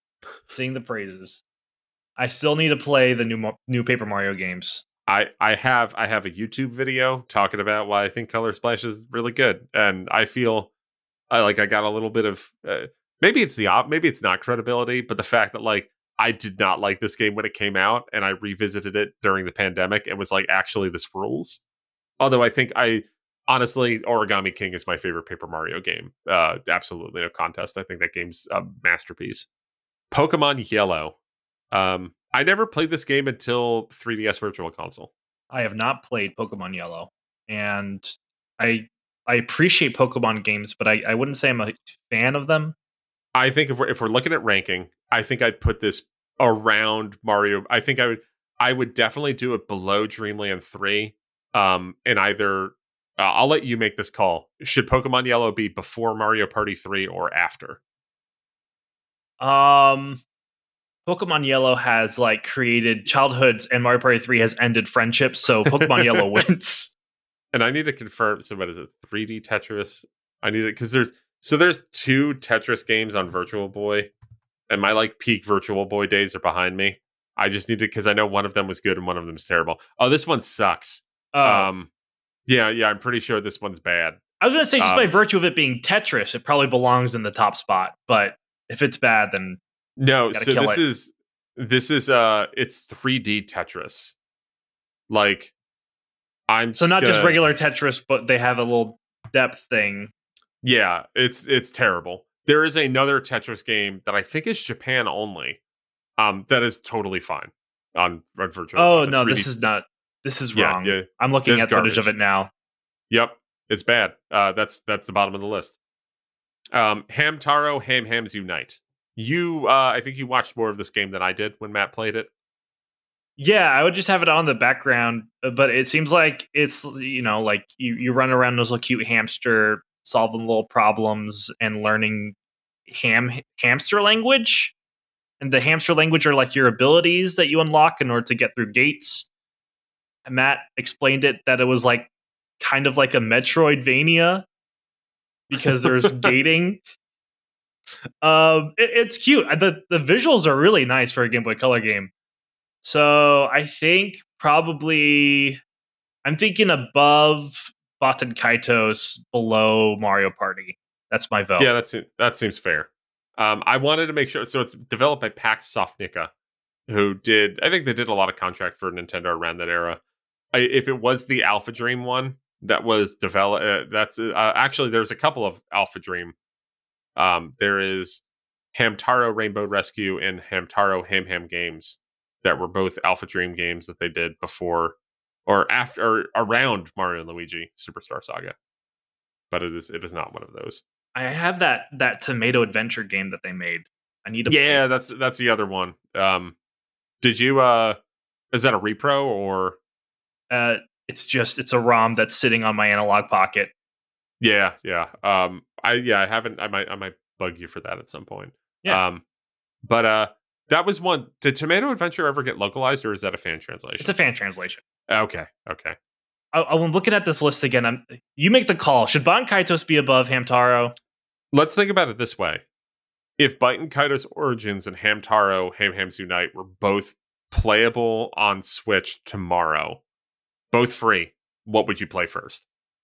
Sing the praises. I still need to play the new new Paper Mario games. I, I have I have a YouTube video talking about why I think Color Splash is really good, and I feel I like I got a little bit of uh, maybe it's the op, maybe it's not credibility, but the fact that like I did not like this game when it came out, and I revisited it during the pandemic and was like, actually, this rules. Although I think I honestly, Origami King is my favorite Paper Mario game. Uh, absolutely no contest. I think that game's a masterpiece. Pokemon Yellow. Um, I never played this game until three D S Virtual Console. I have not played Pokemon Yellow, and I I appreciate Pokemon games, but I, I wouldn't say I'm a fan of them. I think if we're if we're looking at ranking, I think I'd put this around Mario. I think I would I would definitely do it below Dreamland three. Um, and either uh, I'll let you make this call. Should Pokemon Yellow be before Mario Party three or after? Um, Pokemon Yellow has like created childhoods, and Mario Party three has ended friendships. So Pokemon Yellow wins. And I need to confirm. So what is it? three D Tetris. I need it because there's so there's two Tetris games on Virtual Boy, and my like peak Virtual Boy days are behind me. I just need to because I know one of them was good and one of them is terrible. Oh, this one sucks. Oh. Um, yeah, yeah, I'm pretty sure this one's bad. I was going to say, just um, by virtue of it being Tetris, it probably belongs in the top spot. But if it's bad, then no. So kill this it. is this is uh, it's three D Tetris. Like, I'm so not gonna, just regular Tetris, but they have a little depth thing. Yeah, it's it's terrible. There is another Tetris game that I think is Japan only. Um, that is totally fine on Red Virtual. Oh no, three D. This is not. This is yeah, wrong. Yeah, I'm looking at garbage. footage of it now. Yep, it's bad. Uh, that's that's the bottom of the list. Um, Hamtaro Ham Hams Unite. You, uh, I think you watched more of this game than I did when Matt played it. Yeah, I would just have it on the background, but it seems like it's, you know, like you, you run around this little cute hamster, solving little problems and learning ham hamster language. And the hamster language are like your abilities that you unlock in order to get through gates. And Matt explained it that it was like kind of like a Metroidvania because there's gating. Um, it, it's cute. The the visuals are really nice for a Game Boy Color game. So I think probably I'm thinking above Baten Kaitos, below Mario Party. That's my vote. Yeah, that's that seems fair. Um, I wanted to make sure. So it's developed by Pax Softnica, who did. I think they did a lot of contract for Nintendo around that era. I, if it was the Alpha Dream one that was developed, uh, that's uh, actually there's a couple of Alpha Dream. Um, there is Hamtaro Rainbow Rescue and Hamtaro Ham Ham Games that were both Alpha Dream games that they did before or after or around Mario and Luigi Superstar Saga. But it is it is not one of those. I have that that Tomato Adventure game that they made. I need to Yeah, play. that's that's the other one. Um, did you uh is that a repro or uh it's just it's a ROM that's sitting on my Analog Pocket. Yeah, yeah. Um I yeah, I haven't I might I might bug you for that at some point. Yeah. Um but uh that was one. Did Tomato Adventure ever get localized, or is that a fan translation? It's a fan translation. Okay, okay. I, I'm looking at this list again. I'm, you make the call. Should Baten Kaitos be above Hamtaro? Let's think about it this way. If Baten Kaitos Origins and Hamtaro Ham Hams Unite were both playable on Switch tomorrow, both free, what would you play first?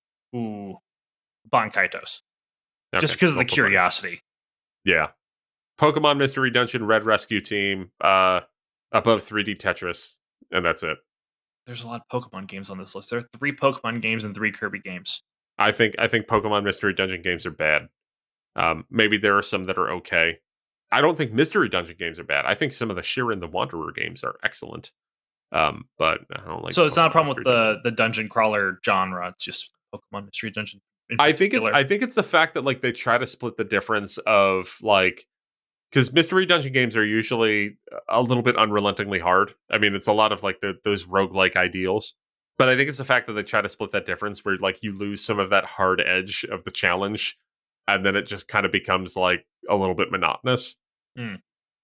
Ooh, Baten Kaitos. Okay, just because of the Pokemon. curiosity. Yeah. Pokemon Mystery Dungeon, Red Rescue Team, uh, above three D Tetris, and that's it. There's a lot of Pokemon games on this list. There are three Pokemon games and three Kirby games. I think I think Pokemon Mystery Dungeon games are bad. Um, maybe there are some that are okay. I don't think Mystery Dungeon games are bad. I think some of the Shiren the Wanderer games are excellent. Um, but I don't like. So it's Pokemon not a problem Mystery with the Dungeon. the dungeon crawler genre. It's just Pokemon Mystery Dungeon. I think it's I think it's the fact that like they try to split the difference of like. Because Mystery Dungeon games are usually a little bit unrelentingly hard. I mean, it's a lot of like the, those roguelike ideals. But I think it's the fact that they try to split that difference where like you lose some of that hard edge of the challenge. And then it just kind of becomes like a little bit monotonous. Mm.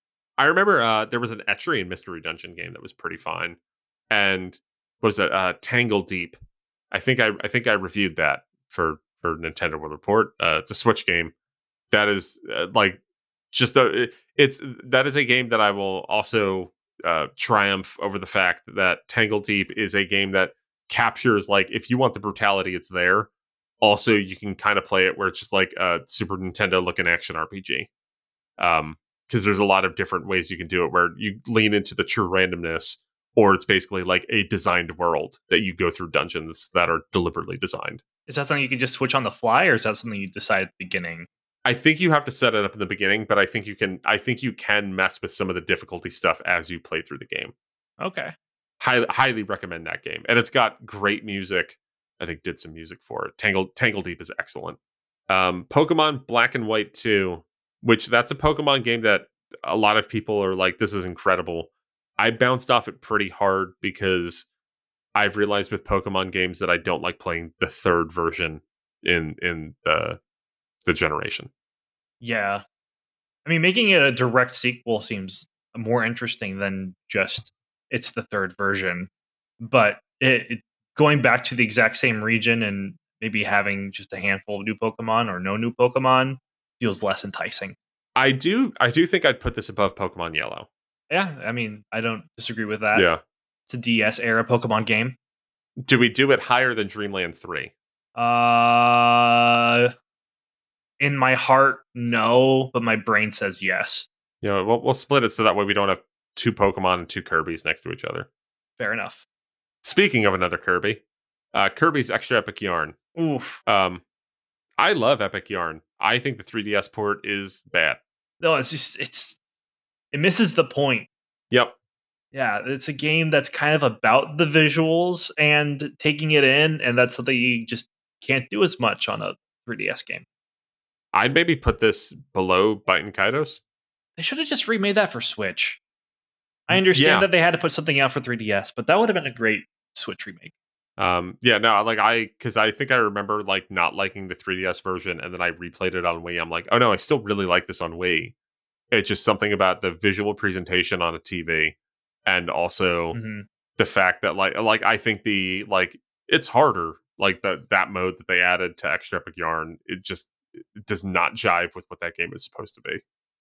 I remember uh, there was an Etrian Mystery Dungeon game that was pretty fine. And what was it? Uh, Tangle Deep. I think I I think I reviewed that for, for Nintendo World Report. Uh, it's a Switch game. That is uh, like... Just a, it's that is a game that I will also uh, triumph over the fact that Tangle Deep is a game that captures like if you want the brutality, it's there. Also, you can kind of play it where it's just like a Super Nintendo looking action R P G. Um, because there's a lot of different ways you can do it where you lean into the true randomness, or it's basically like a designed world that you go through dungeons that are deliberately designed. Is that something you can just switch on the fly, or is that something you decide at the beginning? I think you have to set it up in the beginning, but I think you can. I think you can mess with some of the difficulty stuff as you play through the game. Okay. Highly, highly recommend that game, and it's got great music. I think did some music for it. Tangle Tangle Deep is excellent. Um, Pokemon Black and White two, which that's a Pokemon game that a lot of people are like, this is incredible. I bounced off it pretty hard because I've realized with Pokemon games that I don't like playing the third version in in the the generation. Yeah. I mean, making it a direct sequel seems more interesting than just it's the third version. But it, it going back to the exact same region and maybe having just a handful of new Pokemon or no new Pokemon feels less enticing. I do I do think I'd put this above Pokemon Yellow. Yeah, I mean, I don't disagree with that. Yeah. It's a D S era Pokemon game. Do we do it higher than Dreamland three? Uh in my heart, no, but my brain says yes. Yeah, you know, we'll, we'll split it so that way we don't have two Pokemon and two Kirby's next to each other. Fair enough. Speaking of another Kirby, uh, Kirby's Extra Epic Yarn. Oof. Um, I love Epic Yarn. I think the three D S port is bad. No, it's just it's it misses the point. Yep. Yeah, it's a game that's kind of about the visuals and taking it in, and that's something you just can't do as much on a three D S game. I'd maybe put this below Bite Kaitos. They should have just remade that for Switch. I understand yeah. that they had to put something out for three D S, but that would have been a great Switch remake. Um, yeah, no, like I, because I think I remember like not liking the three D S version, and then I replayed it on Wii. I'm like, oh no, I still really like this on Wii. It's just something about the visual presentation on a T V, and also mm-hmm. the fact that like, like I think the like it's harder. Like the that mode that they added to Extra Epic Yarn, it just it does not jive with what that game is supposed to be.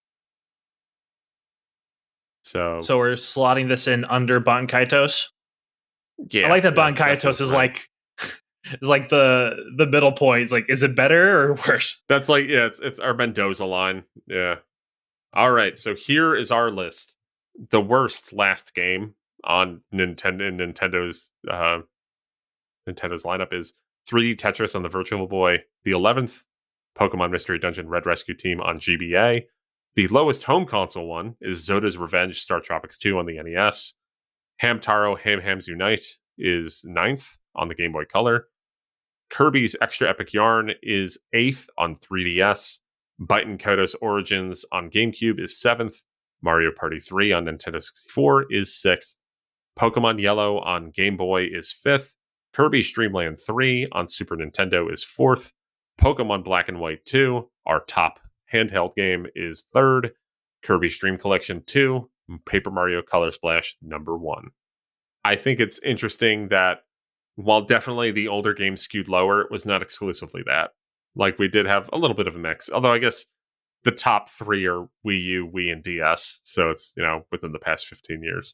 So, so we're slotting this in under Baten Kaitos. Yeah, I like that yeah, Baten Kaitos is right. like is like the the middle point. It's like, is it better or worse? That's like yeah, it's it's our Mendoza line. Yeah. All right, so here is our list. The worst last game on Nintendo Nintendo's uh, Nintendo's lineup is three D Tetris on the Virtual Boy. The eleventh, Pokemon Mystery Dungeon Red Rescue Team on G B A. The lowest home console one is Zoda's Revenge Star Tropics two on the N E S. Hamtaro Ham Hams Unite is ninth on the Game Boy Color. Kirby's Extra Epic Yarn is eighth on three D S. Bite Kaitos Origins on GameCube is seventh. Mario Party three on Nintendo sixty-four is sixth. Pokemon Yellow on Game Boy is fifth. Kirby's Dreamland three on Super Nintendo is fourth. Pokemon Black and White two, our top handheld game, is third. Kirby's Dream Collection two, Paper Mario Color Splash number one. I think it's interesting that while definitely the older games skewed lower, it was not exclusively that. Like we did have a little bit of a mix, although I guess the top three are Wii U, Wii, and D S. So it's, you know, within the past fifteen years.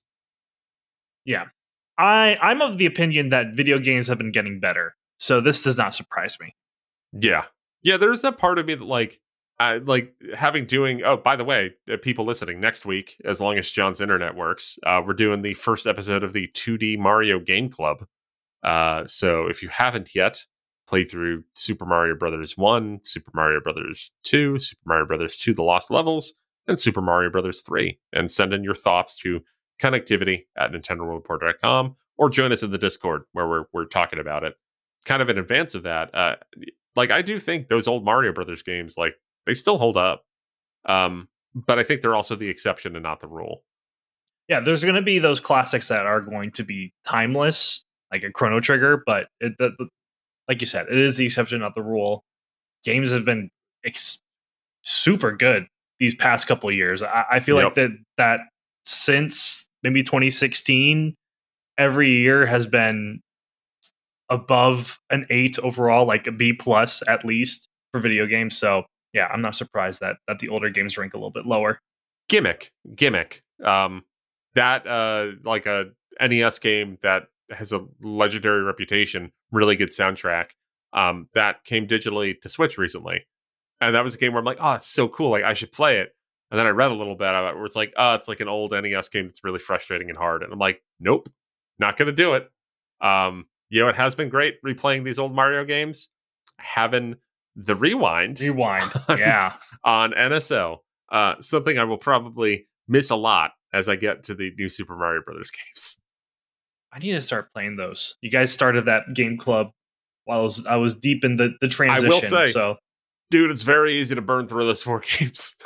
Yeah. I, I'm of the opinion that video games have been getting better. So this does not surprise me. Yeah. Yeah, there's that part of me that like, I like having doing, oh, by the way, uh, people listening, next week, as long as John's internet works, uh, we're doing the first episode of the two D Mario Game Club. Uh, so if you haven't yet, play through Super Mario Brothers one, Super Mario Brothers two, Super Mario Brothers two, The Lost Levels, and Super Mario Brothers three, and send in your thoughts to connectivity at Nintendo World Report dot com, or join us in the Discord where we're we're talking about it. Kind of in advance of that, uh, like I do think those old Mario Brothers games, like they still hold up, um, but I think they're also the exception and not the rule. Yeah, there's going to be those classics that are going to be timeless, like a Chrono Trigger, but it, the, the, like you said, it is the exception, not the rule. Games have been ex- super good these past couple of years. I, I feel yep. like that that since maybe twenty sixteen, every year has been above an eight overall, like a B plus at least for video games. So yeah, I'm not surprised that that the older games rank a little bit lower. Gimmick, gimmick. Um, that uh, like a N E S game that has a legendary reputation, really good soundtrack. Um, that came digitally to Switch recently, and that was a game where I'm like, oh, it's so cool. Like I should play it. And then I read a little bit about it where it's like, oh, it's like an old N E S game that's really frustrating and hard. And I'm like, nope, not gonna do it. Um, you know, it has been great replaying these old Mario games, having the rewind. Rewind, on, yeah. on N S O. Uh, something I will probably miss a lot as I get to the new Super Mario Brothers games. I need to start playing those. You guys started that game club while I was I was deep in the, the transition. I will say, so. dude, it's very easy to burn through those four games.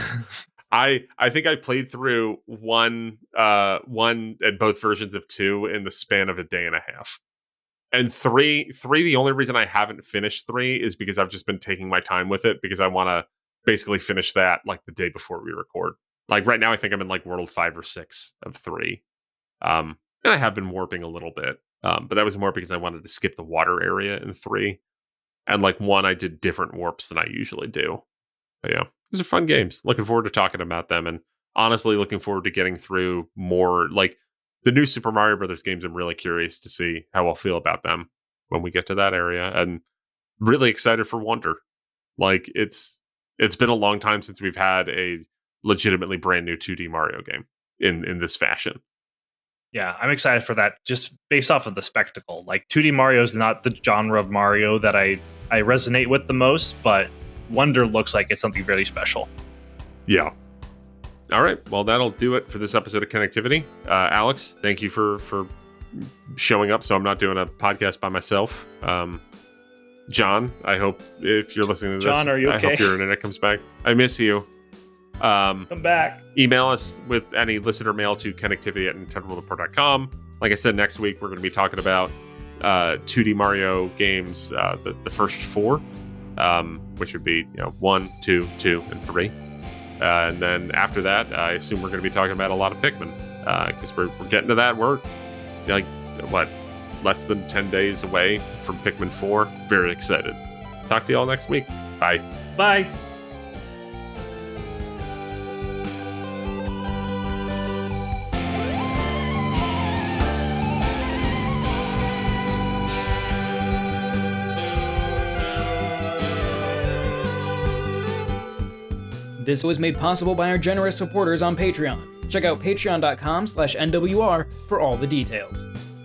I I think I played through one uh one and both versions of two in the span of a day and a half. And three three the only reason I haven't finished three is because I've just been taking my time with it because I want to basically finish that like the day before we record. Like right now I think I'm in like world five or six of three. Um and I have been warping a little bit. Um but that was more because I wanted to skip the water area in three. And like one I did different warps than I usually do. But yeah. These are fun games. Looking forward to talking about them, and honestly looking forward to getting through more like the new Super Mario Brothers games. I'm really curious to see how I'll feel about them when we get to that area, and really excited for Wonder. Like it's it's been a long time since we've had a legitimately brand new two D Mario game in in this fashion. Yeah, I'm excited for that. Just based off of the spectacle, like two D Mario is not the genre of Mario that I I resonate with the most, but Wonder looks like it's something really special. Yeah. All right. Well, that'll do it for this episode of Connectivity. Uh, Alex, thank you for for showing up. So I'm not doing a podcast by myself. Um, John, I hope if you're listening to this, John, are you okay? I hope your internet comes back. I miss you. Um, Come back. Email us with any listener mail to connectivity at nintendo world report dot com. Like I said, next week we're going to be talking about uh, two D Mario games, uh, the, the first four. Um, which would be, you know, one, two, two, and three. Uh, and then after that, I assume we're going to be talking about a lot of Pikmin because uh, we're, we're getting to that. We're like, what, less than ten days away from Pikmin four. Very excited. Talk to you all next week. Bye. Bye. This was made possible by our generous supporters on Patreon. Check out patreon dot com slash N W R for all the details.